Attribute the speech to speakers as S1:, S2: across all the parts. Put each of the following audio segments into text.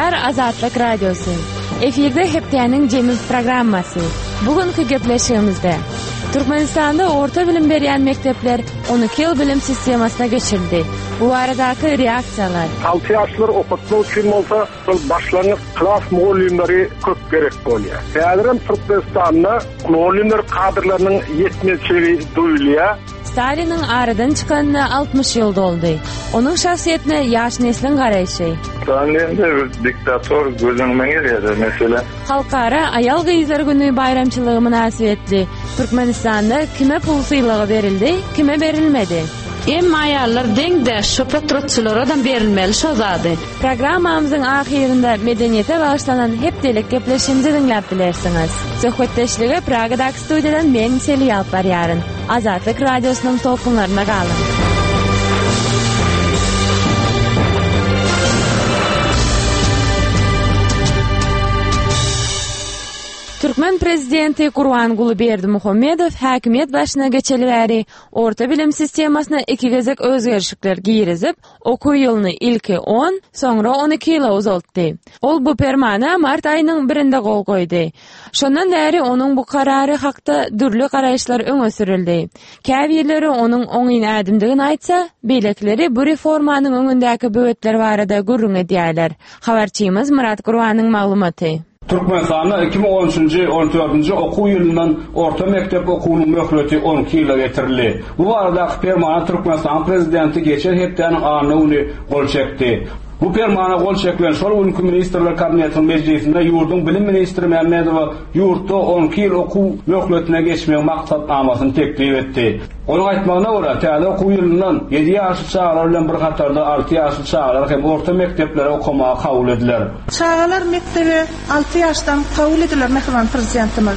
S1: Dünýär Azatlyk Radiosu. Eferde hepdeniň jemil programmasy. Bugünkü gepleşigimizde Türkmenistanda orta bilim berýän mekdepler 12 ýyl bilim sistemasyna geçirdi. Bu aradaky reaksiýalar.
S2: 6 ýaşlar okutmak üçin bolsa, şol başlangyç klas mugallimleri köp gerek bolýar. Häzirem Türkmenistanda mugallimler kadrlarynyň ýetmezçiligi duýulýar.
S1: Stalin'in aradan çıkanına 60 yıl doldu. Onun şahsiyetine yaş neslin garaýşy.
S3: Stalin'de bir diktator gözüňme gelýär mesela.
S1: Halkara ayal gyýzlar güni bayramçylygy münasibetli Türkmenistanda kime pul syýlygy berildi, kime berilmedi?
S4: Emma ayallar deňde şu patriotçylara berilmeli şozady.
S1: Programmamyzyň ahirinde medeniýete bagyşlanan hepdelik gepleşimizi dinläp bilersiňiz. Söhbetdeşligi Pragadaky studiýadan men Selýa alyp barýaryn. Azatlyk radiosynyň tolkunlaryna galyn. Türkmen prezidenti Gurbanguly Berdimuhammedow häkimet başyna geçelibäri orta bilim sistemasyna iki gezek özgerişikler girizip, okuw ýylyny ilki 10, soňra 12 ýyla uzaltdy. Ol bu permana mart aýynyň 1-nde gol goýdy. Şondan bäri onuň bu karary hakda dürli garaýşlar öňe sürildi. Käbirleri onuň oňyn ädimdigini aýtsa, beýlekleri bu reformanyň öňündäki böwetler barada gurrun edýärler. Habarçymyz Murat Gurbanyň maglumaty.
S5: Türkmenistanda 2013-14 okuw ýylyndan orta mektep okuwynyň möhleti 12 ýyla getirildi. Bu arada permanent Türkmenistan prezidenti geçen hepdeniň anyny gol çekdi. Bu permana gol çekilen şol günkü ministrler kabinetiniň meclisinde ýurdun bilim ministri Mehmedow ýurtda 12 ýyl okuw möhletine geçmeýän maksatnamasyny teklip etdi. Onuň aýtmagyna görä, täze okuw ýylyndan 7 ýaşly çağlar bilen bir hatarda 6 ýaşly çağlar hem orta mekteplere okumaga kabul ediler.
S6: Çağlar mektebi 6 ýaşdan kabul ediler mehman prezidentimiz.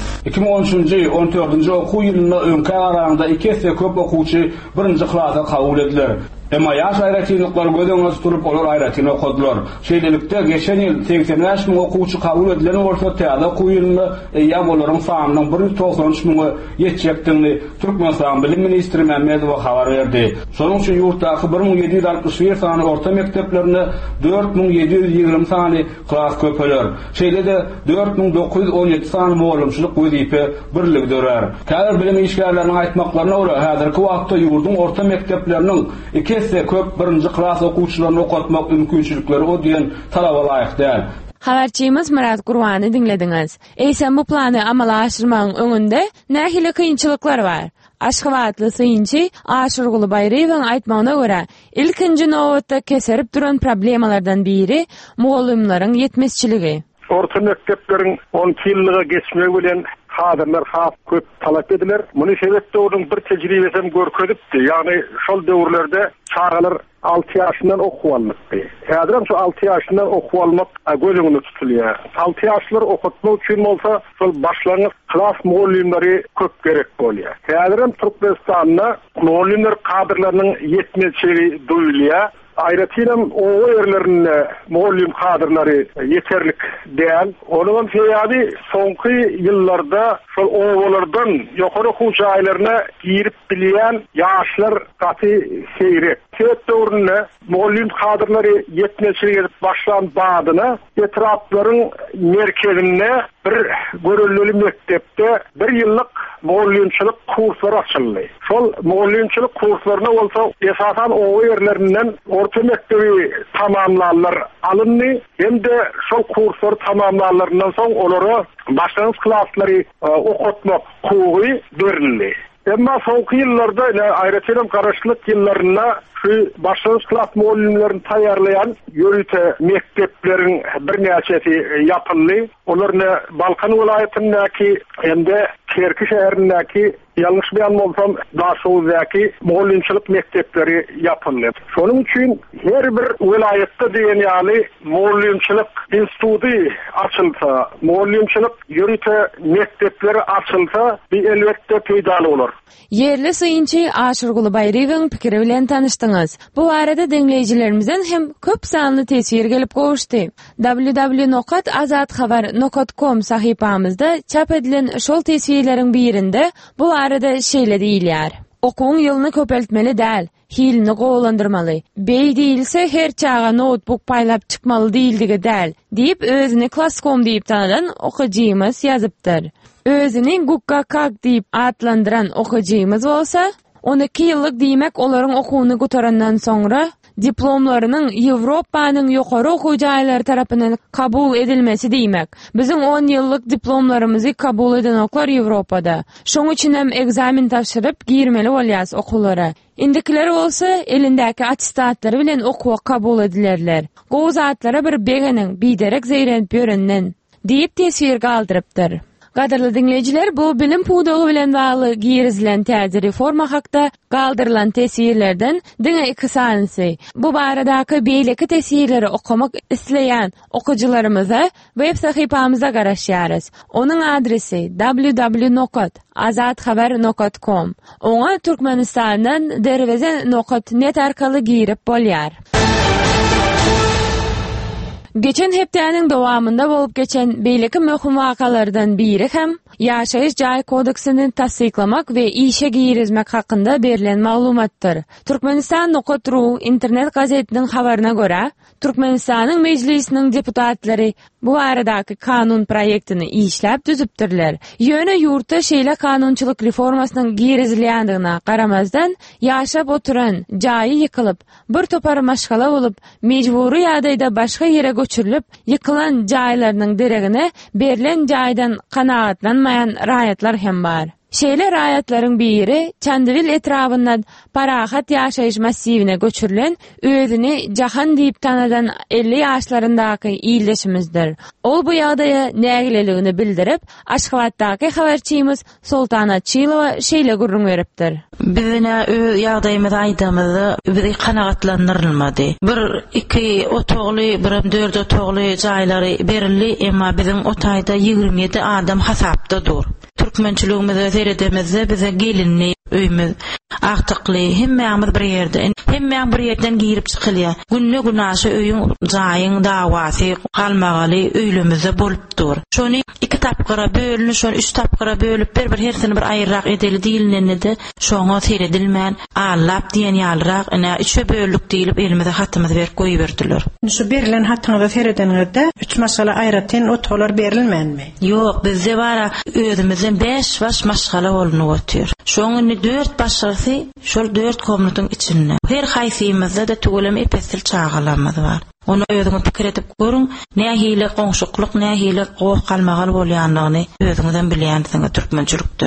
S5: 2013-14 okuw ýylynda öňki araňda 2 esse köp okuwçy 1-nji klasa kabul ediler. Emma yaş aýratynlyklar göz tutup olar aýratyny okudylar. Şeýlelikde geçen ýyl 80 000 okuwçy kabul edilen bolsa, täze okuw ýylynda ýa bolaryň sanynyň 193 000 ýetjekdigini Türkmenistan bilim ministri Mehmedow habar berdi. Şonuň üçin ýurtdaky 1761 sany orta mekteplerine 4720 sany klas köpeler. Şeýlede 4917 sany mugallimçilik wezipe birligi dörer. Käbir bilim işgärleriniň aýtmaklaryna görä, häzirki wagtda ýurdun orta mektepleriniň ikisi köp 1-nji klas okuwçylaryny okutmak mümkinçilikleri o diýen talaba laýyk däl.
S1: Habarçymyz Murat Gurbany dinlediňiz. Eýsem bu plany amala aşyrmagyň öňünde nähili kynçylyklar bar. Aşgabatly syňçy Aşyrguly Baýreýewiň aýtmagyna görä, ilkinji nowatda keserip duran problemalardan biri mugallimlaryň ýetmezçiligi.
S2: Orta mektepleriň 12 ýyllyga geçmegi bilen kadrlar köp talap ediler. Muny sebäpde onuň bir tejribesini görkezipdi. Ýagny şol döwürlerde çağlar 6 ýaşyndan okuw almykdy. Häzirem şu 6 ýaşyndan okuw almak gözüňde tutulýar. 6 ýaşlar okutmak üçin bolsa, şol başlangyç klas mugallimleri köp gerek bolýar. Häzirem Türkmenistanda mugallimler kadrlarynyň ýetmezçiligi duýulýar. Aýratynam owa ýerlerinde mugallim kadrlary ýeterlik däl. Onuň sebäbi soňky ýyllarda şol owalardan ýokary okuw jaýlaryna girip bilýän ýaşlar gaty seýrek. Köp döwründe mugallim kadrlary ýetmezçiligi başlan badyna etraplaryň merkezinde bir görelli mektepde 1 ýyllyk mugallimçilik kurslary açyldy. Şol mugallimçilik kurslaryna bolsa esasan owa ýerlerinden orta mektebi tamamlanlar alındy. Hem-de şol kurslary tamamlanlaryndan soň olara başlangyç klaslary okutmak hukuky berildi. Emma soňky ýyllarda aýratynam garaşlyk ýyllarynda şu başlangyç klas mugallimlerini taýýarlayan ýörüte mektepleriň birnäçesi ýapyldy. Olar Balkan welaýatyndaky hem-de Kerki şäherindäki ýalňyş beýan bolsam Daşowdaky mugallimçilik mektepleri ýapyldy. Şonuň üçin her bir welaýatda diýen ýaly mugallimçilik instituty açylsa, mugallimçilik ýörüte mektepleri açylsa, bir elbetde peýda bolar.
S1: Yerli syňçy Aşyrguly Baýreýewiň pikiri bilen tanışdyňyz. Bu arada dinleýijilerimizden hem köp sanly tesir gelip gowuşdy. www.azatxabar.com sahypamyzda çap edilen şol tesirleriň birinde bu arada şeýle diýilýär. Okuň ýylyny köpeltmeli däl. hilini gowlandyrmaly. Bey diýilse her çağa notebook paýlap çykmaly diýildigi däl, diýip özüni Klasskom diýip tanadan okujymyz ýazypdyr. Özüni Gukkakak diýip atlandyran okujymyz bolsa, 12 ýyllyk diýmek olaryň okuwyny gutarandan soňra diplomlarynyň Ýewropanyň ýokary okuw jaýlary tarapyndan kabul edilmesi diýmek. Biziň 10 ýyllyk diplomlarymyzy kabul edenoklar Ýewropada. Şoň üçin hem egzamin tapşyryp girmeli bolýas okuwlara. Indikiler bolsa elindäki attestatları bilen okuwa kabul edilerler. Gowy zatlara bir begenin biderek zeýrenip ýörenden diýip tesir galdyrypdyr. Gaderli dinleyijiler, bu bilim pudugy bilen bagly girizlen täze reforma hakda galdyrylan tesirlerden diňe iki sanyny. Bu baradaky beýleki tesirleri okumak isleýän okuwçylarymyza web sahypamyza garaşýarys. Onuň adresi www.azadhabar.com. Oňa Türkmenistandan derweze.net arkaly girip bolýar. Geçen hepdäniň dowamında bolup geçen beýleki möhüm wakalardan biri hem ýaşaýyş jaý kodeksini tasdiklamak we işe girizmek hakynda berilen maglumatdyr. Türkmenistan.ru internet gazetiniň habaryna görä, Türkmenistanyň mejlisiniň deputatlary bu aradaky kanun proyektini işläp düzüpdirler. Ýöne ýurtda şeýle kanunçylyk reformasynyň girizilýändigine garamazdan ýaşap oturan jaýy ýykylyp, bir topar maşgala bolup, mejburi ýagdaýda başga ýere göçürilip, ýykylan jaýlarynyň deregine berilen jaýdan kanagatlanmayan raýatlar hem bar. Şeýle raýatlaryň biri Çandywil etrafyndan Parahat ýaşaýyş massivine göçürilen özüni jahan diýip tanadan 50 ýaşlaryndaky ýyldaşymyzdyr. Ol bu ýagdaýa nägileligini bildirip, Aşgabatdaky habarçymyz Sultana Çylowa şeýle gurrun beripdir.
S7: Bizine ýagdaýymyz aýdamyzy bizi kanagatlandyrylmady. Bir iki otogly, bir 4 otogly jaýlary berildi, emma biziň otaýda 27 adam hasapda dur. Türkmençiligimize seredemizde bize gelinli öýümüz agtykly hemmämiz bir ýerde hemmäň bir ýerden girip çykylýar. Günne günaşy öýüň jaýyň dawasy galmagaly öýlemizde bolup dur. Şonu 2 tapgyra bölünip, şonu 3 tapgyra bölüp bir hersini bir aýyrrak edeli diýilnende şoňa seredilmän allap diýen ýalyrak ene 3 bölük diýilip elimize hatymyzy berip goýberdiler.
S6: Şu berilen hatyňyza seredeninde 3 masala aýratyn otoglar berilmänmi?
S7: Ýok, bizde bara özümizden 5 baş maşgala bolunup ötýär. Şoňy 4 başlasy şol 4 komnatyň içinde. Her haýsymyzda da tugulamy epestil çağalamyz bar. Onu özüňiz pikir edip görüň, nähili goňşuklyk, nähili gowy galmagal bolýanlygyny özüňizden bilýänsiňiz türkmençilikde.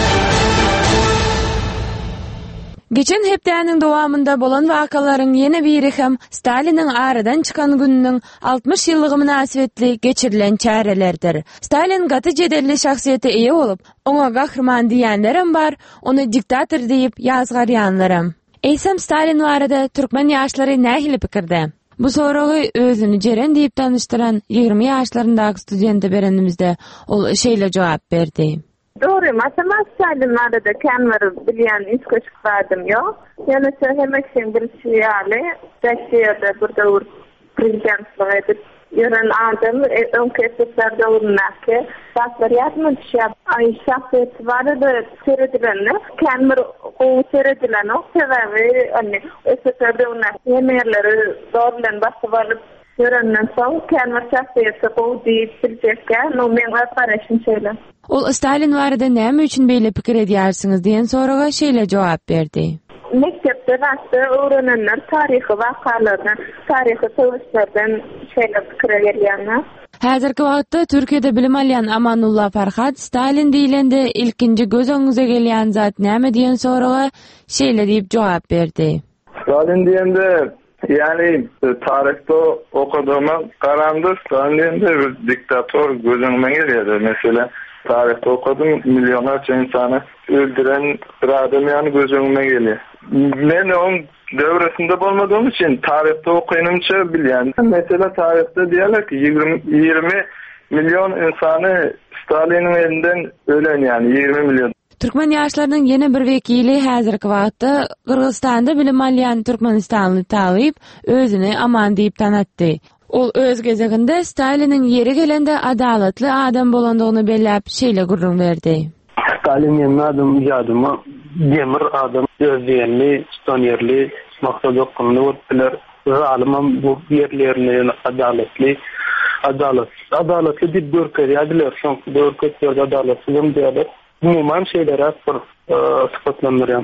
S1: Geçen hepdäniň dowamında bolan wakalaryň ýene biri hem Staliniň aradan çykan gününiň 60 ýyllygy münasibetli geçirilen çärelerdir. Stalin gaty jedelli şahsiýete eýe bolup, oňa gahrman diýenlerim bar, ony diktator diýip ýazgarýanlarym. Eýsem Stalin barada türkmen ýaşlary nähili pikirde? Bu soragy özüni jeren diýip tanıştyran 20 ýaşlaryndaky studente berendimizde ol şeýle jogap berdi.
S8: Doğru, matematikçilerle de kendileri bilen iskoşuk verdim yok. Yani hemek için bir şey yani. Dersiyede burada prezidentliğe edip yören adım ön kesiflerde olunmak. Basları yapmadı şey yap. Ay şahsiyeti var da seyredilenler. Kendileri o seyredilen o sebebi hani o sebebi olunmak. Yemeğleri doğrulan bası varıp yörenden son kendileri şahsiyeti o deyip bilecekler. No men reparation şeyler.
S1: Ol Stalin barada näme üçin beýle pikir edýärsiňiz diýen soraga şeýle jogap berdi.
S8: Mektepde başda öğrenenler tarihi wakalardan, tarihi sowuşlardan şeýle pikir edýärler.
S1: Häzirki wagtda Türkiýede bilim alýan Amanullah Farhat Stalin diýilende ilkinji göz öňüňize gelýän zat näme diýen soraga şeýle diýip jogap berdi.
S3: Stalin diýende yani tarihte okuduğuma karandı. Stalin diýende bir diktator gözüňe gelýär. Mesela tarihte okudum, milyonlarca insanı öldüren bir adam yani gözüme geliyor. Ben onun devresinde olmadığım için tarihte okuyunumça bilyen. Mesela tarihte diyorlar ki 20 milyon insanı Stalin'in elinden ölen yani 20 milyon.
S1: Türkmen ýaşlarynyň ýene bir wekili häzirki wagtda Kyrgyzstanda bilim alýan Türkmenistanly talyp özüni aman diýip tanatdy. Ol öz gezeginde Stalin'in yeri gelende adalatly adam bolandygyny belläp şeýle gurrun berdi.
S9: Stalin ýene adam ijadyma demir adam özleyenli, stonerli, maksad okkunlu ottiler. Zalimam bu yerlerini adaletli bir görkezi adiler. Son görkezlerde adaletsiz diyorlar. Umuman şeyler bir sıfatlandırıyorum.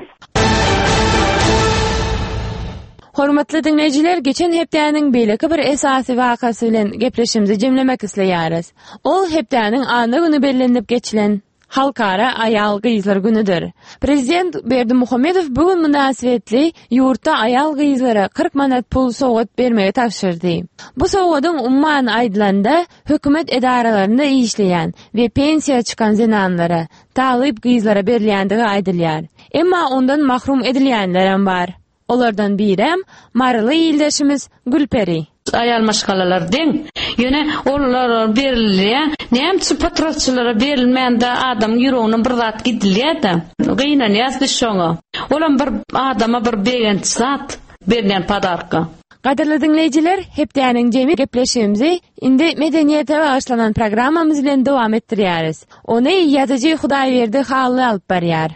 S1: Hormatly dinleyijiler, geçen hepdäniň beýleki bir esasy wakasy bilen gepleşimizi jemlemek isleýäris. Ol hepdäniň any güni bellenip geçilen Halkara Ayal Gyzlar günüdür. Prezident Berdimuhammedow bugün münasibetli ýurtda ayal gyzlara 40 manat pul sowgat bermegi tapşyrdy. Bu sowgadyň umman aýdylanda hökümet edaralarynda işleýän we pensiýa çykan zenanlara, talyp gyzlara berilýändigi aýdylýar. Emma ondan mahrum edilýänler hem bar. Olardan birem Marly ýyldaşymyz Gülperi.
S4: Ayal maşgalalar deň. Ýöne onlar berilýär. Näme patrolçylara berilmände adam ýüregine bir zat gidilýär-de. Gynan ýazdy şoňa. Olam bir adama bir begen zat berilen padarka.
S1: Gaderli dinleyijiler, hepdäniň jemi gepleşigimizi indi medeniýete bagyşlanan programmamyz bilen dowam etdirýäris. Ony ýazyjy Hudaýberdi Hally alyp barýar.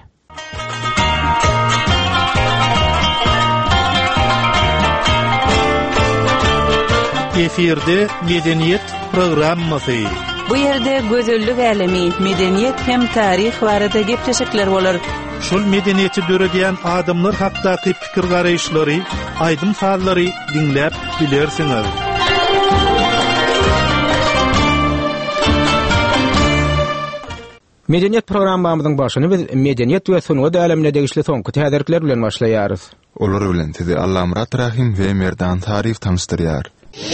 S10: Efirde Medeniyet programmasy.
S11: Bu ýerde gözellik elemi, medeniýet hem taryh barada gepleşikler bolar.
S10: Şol medeniýeti döredýän adamlar hakdaky pikir garaýşlary, aýdym sallary dinläp bilersiňiz.
S12: Medeniýet programmamyzyň başyny biz medeniýet we sungat alemine degişli soňky täzirkler bilen başlaýarys.
S13: Olar bilen sizi Allah Murat Rahim we Merdan Tarif tanıştyrýar.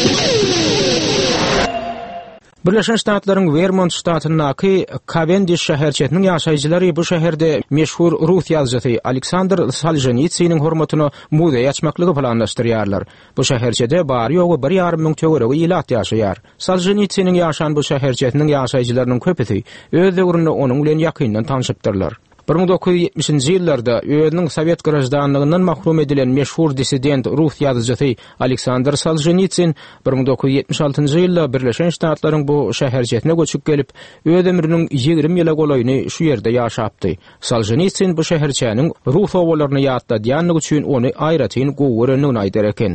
S12: Birleşen Ştatlaryň Vermont ştatynyňky Cavendish şäherçetiniň ýaşaýjylary bu şäherde meşhur Rus ýazgysy Aleksandr Solzhenitsynyň hormatyny muzeý açmaklygy planlaşdyrýarlar. Bu şäherçede bary ýogy 1,5 miň töweregi ýylat ýaşaýar. Solzhenitsynyň ýaşan bu şäherçetiniň ýaşaýjylarynyň köpüsi öz döwründe onuň bilen ýakyndan tanışypdyrlar. 1970-nji ýyllarda özüniň Sowet grajdanlygyndan mahrum edilen meşhur dissident Rus ýazgysy Aleksandr Solzhenitsyn 1976-njy ýylda Birleşen Ştatlaryň bu şäherçetine göçüp gelip öz ömrüniň 20 ýyla golaýyny şu ýerde ýaşapdy. Solzhenitsyn bu şäherçäniň Rus owalaryny ýatladýanlygy üçin ony aýratyn gowurynyň aýdar eken.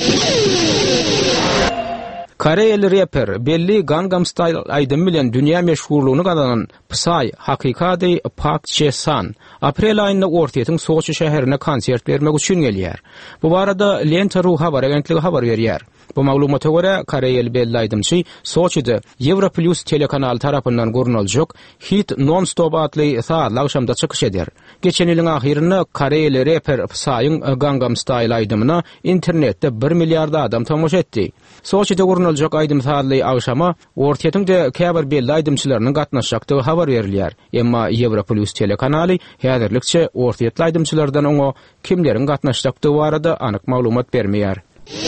S12: Koreyeli rapper belli Gangnam Style aýdym bilen dünýä meşhurlygyny gazanan Psy Hakykady Park Che-san aprel aýynda Ortiýetiň Soçi şäherine konsert bermek üçin gelýär. Bu barada Lenta Ru habar agentligi habar berýär. Bu maglumata göre Koreyeli belli aýdymçy Soçide Europlus telekanaly tarapyndan görüneljek Hit Non-Stop adly saat akşamda çykyş eder. Geçen ýylyň ahyrynda Koreyeli rapper Psy'yň Gangnam Style aýdymyna internetde 1 milliard adam tamaşa etdi. Soçide görüneljek aýdym saatly akşama Ortiýetiňde käbir belli aýdymçylarynyň gatnaşjakdygy habar berilýär. Emma Europlus telekanaly häzirlikçe Ortiýetli aýdymçylardan oňa kimleriň gatnaşjakdygy barada anyk maglumat bermeýär.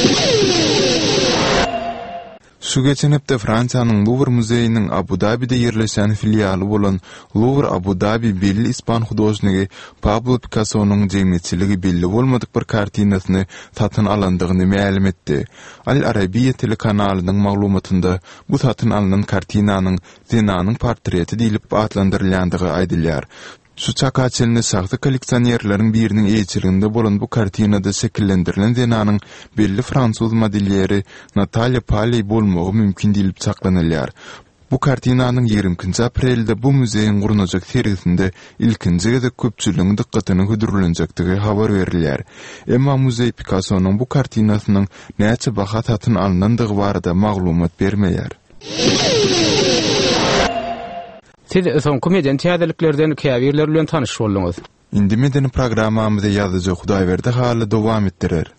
S13: Şu geçen hepde Fransiýanyň Louvre muzeýiniň Abu Dhabi'de ýerleşen filialy bolan Louvre Abu Dhabi belli ispan hudoşnygy Pablo Picasso'nyň jemgyýetçiligi belli bolmadyk bir kartinasyny satyn alandygyny ma'lum etdi. Al Arabiya telekanalynyň maglumatynda bu satyn alynan kartinanyň Zenanyň portreti diýilip atlandyrylýandygy aýdylýar. Şu çakaçelini saxta kolleksionerleriň biriniň eýçiliginde bolan bu kartinada şekillendirilen Zenanyň belli Fransuz modelleri Natalia Paley bolmagy mümkin diýilip saklanylýar. Bu kartinanyň 20 aprelde bu muzeýiň gurulajak sergisinde ilkinji gede köpçüligiň dikkatyny hödürlenjekdigi habar berilýär. Emma muzeý Picasso'nyň bu kartinasynyň näçe baha satyn alynandygy barada maglumat bermeýär.
S12: Siz soňky medeniýet täzeliklerden käbirler bilen tanyş boldyňyz.
S13: Indi medeni programmamyzda ýazyjy Hudaýberdi Hally dowam etdirer.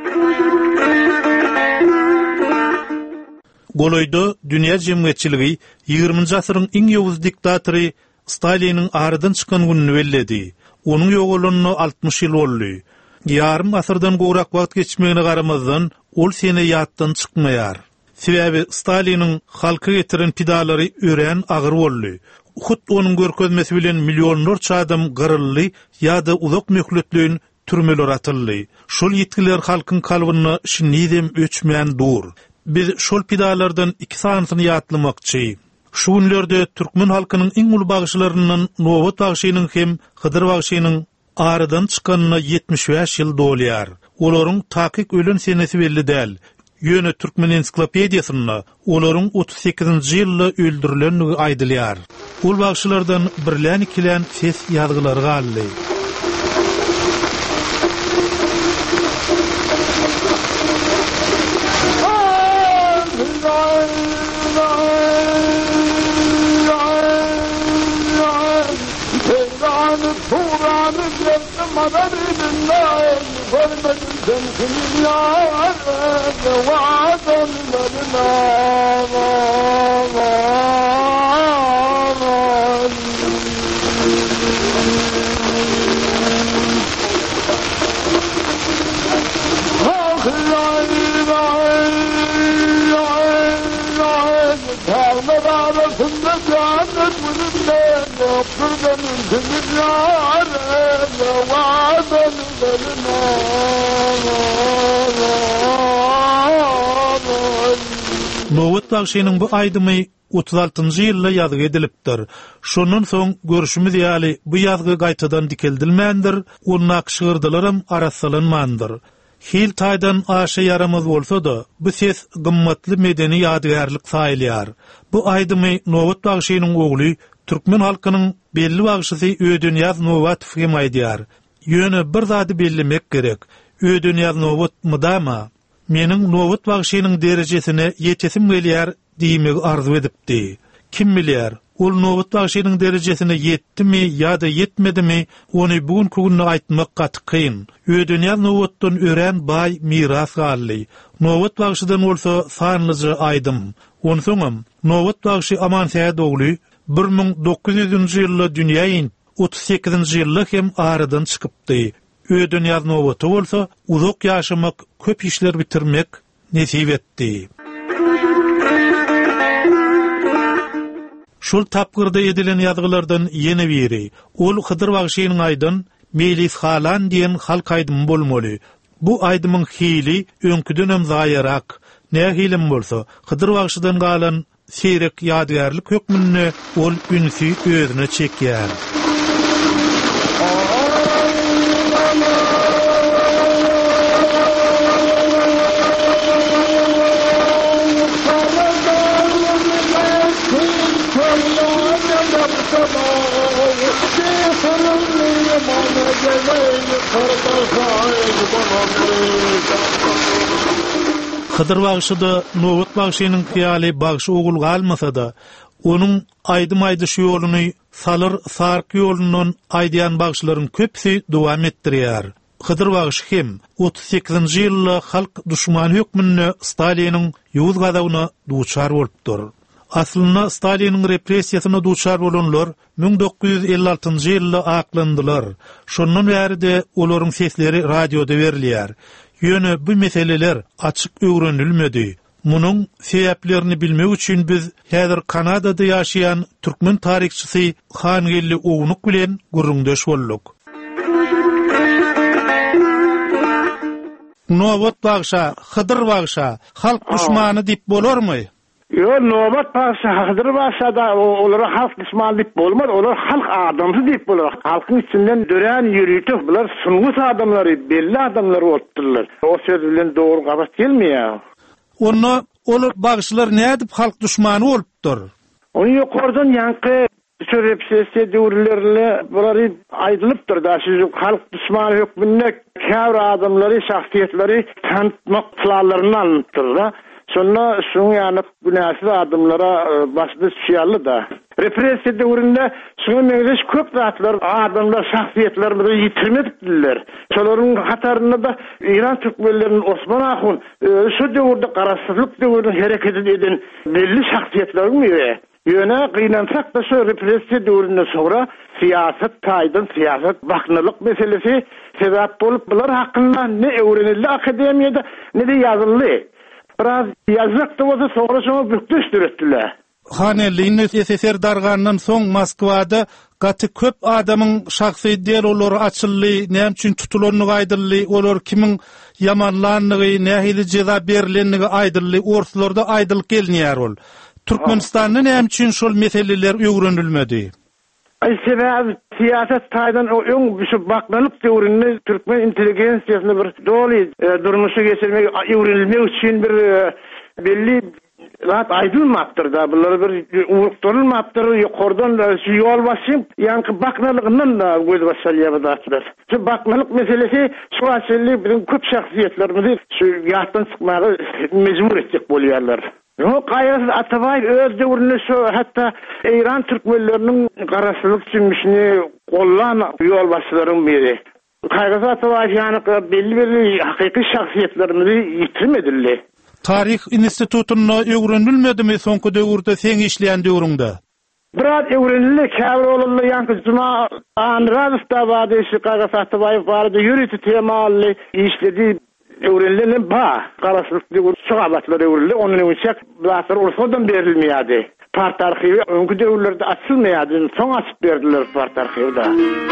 S10: Goloýda dünýä jemgyýetçiligi 20-nji asyryň iň ýowuz diktatory Staliniň aradan çykan gününi belledi. Onuň ýogalynyna 60 ýyl boldy. Ýarym asyrdan gowrak wagt geçmegine garamazdan ol seni ýatdan çykmaýar. Sebäbi Staliniň halka getiren pidalary ören agyr boldy. Hut onuň görkezmesi bilen millionlarça adam garylly ýa-da uzak möhletliň türmeler atyldy. Şol ýetkiler halkyň kalbyny şinidem öçmeýän dur. Biz şol pidalardan 2 sanyny ýatlamakçy. Şu günlerde türkmen halkynyň iň uly bagyşlaryndan Nowat bagyşynyň hem Hydyr bagyşynyň aradan çykanyna 75 ýyl dolýar. Olaryň takyk ölen senesi belli däl. Ýöne Türkmen ensiklopediýasyna olaryň 38-nji ýylda öldürilenligi aýdylýar. Ol bagşylardan birlän ikilen ses ýazgylary galdy. Nowat bagşynyň bu aýdymy 36-njy ýylda ýazgy edilipdir. Şondan soň görüşimiz ýaly bu ýazgy gaýtadan dikeldilmändir, onu akşyrdylarym arasalanmandyr. Hil taýdan aşa yaramaz bolsa da, bu ses gymmatly medeni ýadygärlik saýlýar. Bu aýdymy Nowat bagşynyň ogly Türkmen halkynyň belli bagşysy Ödünýaz Nowat hem aýdýar. Ýöne bir zady bellemek gerek. Ödünýaz Nowat mydama? Meniň Nowat bagşynyň derejesine ýetesim gelýär diýmek arzu edipdi. Kim bilýär, ol Nowat bagşynyň derejesine ýetdimi ýa-da ýetmedimi, ony bugünkü günde aýtmak gaty kyn. Ödünýaz Nowatdan ören baý miras galdy. Nowat bagşydan bolsa sanlyjy aýdym. Onsoňam Nowat bagşy Amansaýa dogly 1900-nji ýylda dünýäň 38-nji ýylda hem aradan çykypdy. Ödünýaz Nowaty bolsa uzak ýaşamak, köp işler bitirmek nesip etdi. Şol tapgyrda edilen ýazgylardan ýene biri, ol Hydyr bagşynyň aýdyn Melis Halan diýen halk aýdymy bolmaly. Bu aýdymyň hili öňküden hem zaýarak. Ne hilim bolsa, Hydyr bagşydan galan seyrek ýadygärlik hökmünde ol ünsi özüne çekýär. Hydyr bagşyda Nowat bagşynyň ýaly bagşy ogul galmasa da, onuň aýdym-aýdyş ýoluny salyr sark ýolundan aýdýan bagşylaryň köpsi dowam etdirýär. Hydyr bagşy hem 38-nji ýylda halk düşman hökmünde Staliniň ýuz gadawyna duçar bolupdyr. Aslynda Staliniň repressiýasyna duçar bolanlar 1956-njy ýylda aklandylar. Şondan bäri de olaryň sesleri radioda berilýär. Ýöne bu meseleler açyk öwrenilmedi. Munyň sebäplerini bilmek üçin biz häzir Kanadada ýaşaýan türkmen tarihçisi Hangelli Ownuk bilen gurrundaş bolduk. Nowat bagşa, Hydyr bagşa halk düşmany diýip bolarmy?
S2: Yo, Nowat bagşa, Hydyr bagşa da olara halk düşmany diýip bolmaz, olar halk adamsy diýip bolar. Halkyň içinden dören ýürüýtük, bular sungus adamlary, belli adamlar bolupdyrlar. O söz bilen dogry gabat gelmeýär.
S10: Onu olar bagşylar nädip halk düşmany bolupdyr?
S2: Onu ýokardan ýanky repressiýa döwürlerle bulary aýdylypdyr da, şu halk düşmany hökmünde käbir adamlary, şahsiýetleri tanıtmak planlaryny alındyr da. Sonra şunu yani günahsız adımlara başlı düşýärli da. Repressiýa döwründe şunu meňzeş köp zatlar, adamlar, şahsiýetlerini ýitirmedipdiler. Şolaryň hatarynda da İran türkmenleriniň Osman Ahun şu döwürde garaşsyzlyk döwründe hereket eden belli şahsiýetler mi? Ýöne gynansak da şu repressiýa döwründe sonra siýasat taýdan siýasat baknylyk meselesi sebäp bolup bular hakynda ne öwrenildi akademiýada ne de ýazyldy. Biraz yazık da olsa sonra şunu büktüştür ettiler.
S10: Hanelliň SSR dargandan soň Moskwada gaty köp adamyň şahsy delolary açyldy, näme üçin tutulanyny aýdyldy, olar kimiň yamanlanlygy, nähili jeza berilenligi aýdyldy, orsularda aýdylyk gelnýär ol. Türkmenistanda näme üçin şol meseleler öwrenilmedi?
S2: Sebäbi Siyaset taýdan öň şu bakmalyk döwründe türkmen intelligensiýasyny bir doly durmuşa geçirmek, öwrenilmek üçin bir belli rahat aýdylmapdyr da, bular bir uwrukdurulmapdyr, ýokardan şu ýol başyp, ýa-ni bakmalygyndan da göz başalýardylar. Şu bakmalyk meselesi şu aşyly bizim köp şahsiýetlerimizi şu ýatdan çykmagy mejbur etjek bolýarlar. Yok, Gaýrysy Atabaýew öz döwründe şu hatda İran türkmenleriniň garaşlyk düşünmüşini gollan ýol başlaryň biri. Gaýrysy Atabaýew ýani belli hakyky şahsiýetlerimizi ýitirmediler.
S10: Tarih institutuna öwrenilmedimi soňky döwürde seň işleýän döwrüňde?
S2: Biraz öwrenildi, käbir bolýar ýa-ni Juma Anrazda bady şu Gaýrysy Atabaýew barada ýürüti temaly işledi. Öwrenildi ba, garaşlyk döwür şahabatlar öwrenildi. Onuň üçin bazar ursadan berilmeýärdi. Part arhiwi öňkü döwürlerde açylmaýardy, soň açyp berdiler part arhiwda.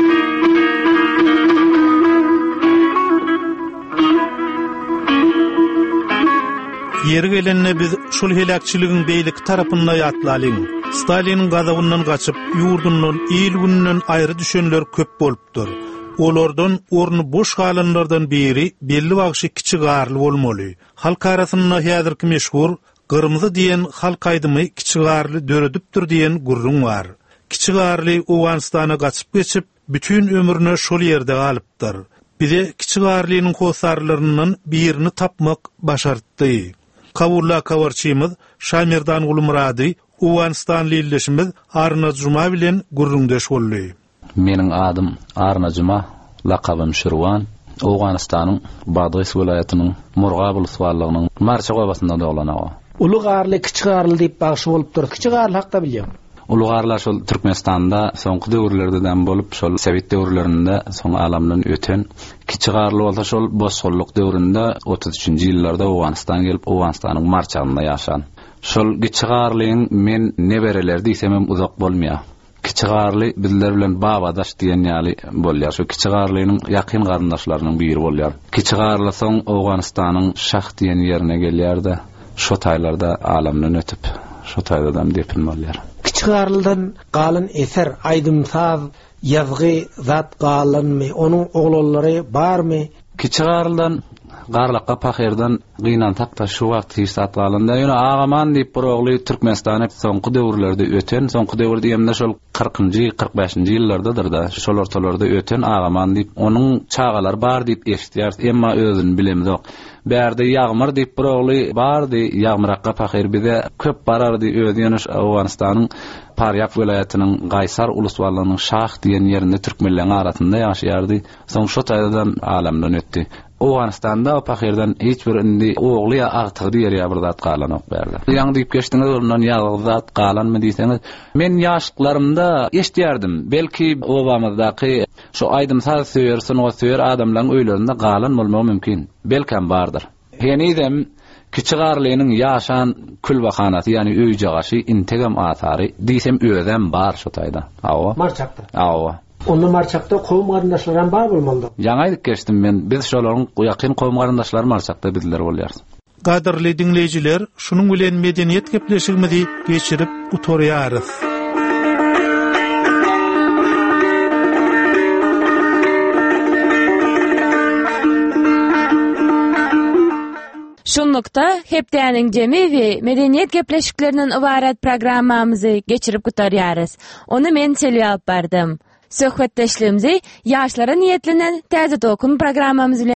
S10: Yeri gelenine biz şol helakçylygyň beýlik tarapynda ýatlalyň. Stalinin gazabyndan gaçyp, ýurdundan, il gününden aýry düşenler köp bolupdyr. Olardan ornu boş galanlardan biri belli wagty kiçik garly bolmaly. Halk arasynda häzirki meşhur Gyrmyzy diýen halk aýdymy kiçik garly döredipdir diýen gurrun bar. Kiçik garly Owganistana gaçyp geçip bütün ömrüne şol ýerde galypdyr. Bize kiçik garlynyň hosarlaryndan birini tapmak başardy. Kavulla kawarçymyz Şamirdan Gulmurady, Owganistanly illeşimiz Arna Juma bilen gurrundeş boldy.
S14: Meniň adym Arna Juma, lakabym Şirwan, Owganistanyň Badgys welaýatynyň Murgabul suwallagynyň Marşa gobasynda doglanýar.
S15: Ulu garly, kiçik garly diýip bagşy bolupdyr. Kiçik garly hakda bilýär.
S14: Ulugarlar şol Türkmenistanda soňky döwürlerden bolup şol Sowet döwürlerinde soň alamdan öten kiçik garly bolsa şol boşgolluk döwründe 33-nji ýyllarda Owganistan gelip Owganistanyň marçagynda ýaşan. Şol kiçik garlyň men nebereler diýsem hem uzak bolmaýar. Kiçik garly bizler bilen babadaş diýen ýaly bolýar. Şu kiçik garlynyň ýakyn garyndaşlarynyň biri bolýar. Kiçik garly soň Owganistanyň Şah diýen ýerine gelýär-de şo taýlarda alamdan ötüp şo taýlardan depin bolýar.
S15: Kiçik garlydan galyn eser, aýdymsaz, ýazgy zat galynmy, onuň oglallary barmy?
S14: Kiçik garlydan garlaqqa paherdan gynan tapda şu wagt hirsat galynda ýöne agaman diýip bir ogly Türkmenistany soňky döwürlerde öten, soňky döwür diýende şol 40-njy, 45-nji ýyllardadyr da, şol ortalarda öten agaman diýip onuň çagalar bar diýip eşitýär, emma özüni bilemzok. Bärde ýagmar diýip bir ogly bardy, ýagmarakka paher bize köp barardy öýdýän Owganistanyň Paryap welaýatynyň Gaýsar uluswallagynyň Şah diýen ýerinde türkmenleriň arasynda ýaşaýardy. Soň şo taýdan alamdan ötdi. Owganistanda paherdan hiç bir indi ogly agtygy ýere bir zat galan ok berdi. Ýaň diýip geçdiňiz ondan ýagly zat galanmy diýseňiz, men ýaşlyklarimda eşitýärdim. Belki Obamadaky şu aýdymsaz söýer, sunuga söýer adamlaryň öýlerinde galan bolmagy mümkin. Belkem bardyr. Henidem kiçik garlynyň ýaşan külbahanaty, ýani öý jagaşy, integam atary diýsem öýden bar şo taýda. Awa.
S15: Marçakda.
S14: Awa.
S15: Onda marçakda kowum garyndaşlaryň bar bolmaly.
S14: Ýaňa aýdyp geçdim men. Biz şolaryň ýakyn kowum garyndaşlary marçakda bizler bolýar.
S10: Gaderli dinleyijiler, şunun bilen medeniýet gepleşigimizi geçirip utorýarys.
S1: Şunlukda hepdäniň jemi we medeniýet gepleşiklerinden ibaret programmamyzy geçirip gutarýarys. Onu men selýä alp bardym. Söhbetdeşligimizi ýaşlara niýetlenen täze dokun programmamyz